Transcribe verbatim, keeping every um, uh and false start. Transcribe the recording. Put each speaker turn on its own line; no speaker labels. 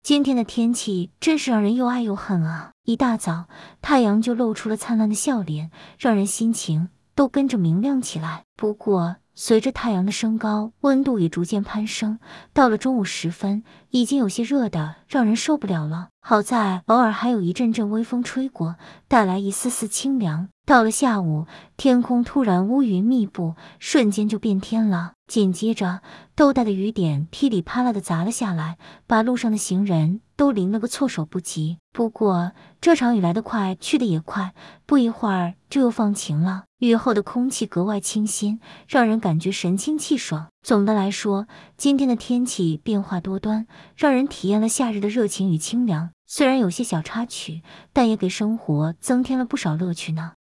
今天的天气真是让人又爱又恨啊！一大早，太阳就露出了灿烂的笑脸，让人心情都跟着明亮起来。不过，随着太阳的升高，温度也逐渐攀升，到了中午时分，已经有些热的让人受不了了。好在偶尔还有一阵阵微风吹过，带来一丝丝清凉。到了下午，天空突然乌云密布，瞬间就变天了。紧接着，豆大的雨点噼里啪啦的砸了下来，把路上的行人都淋了个措手不及。不过，这场雨来得快，去得也快，不一会儿就又放晴了。雨后的空气格外清新，让人感觉神清气爽。总的来说，今天的天气变化多端，让人体验了夏日的热情与清凉。虽然有些小插曲，但也给生活增添了不少乐趣呢。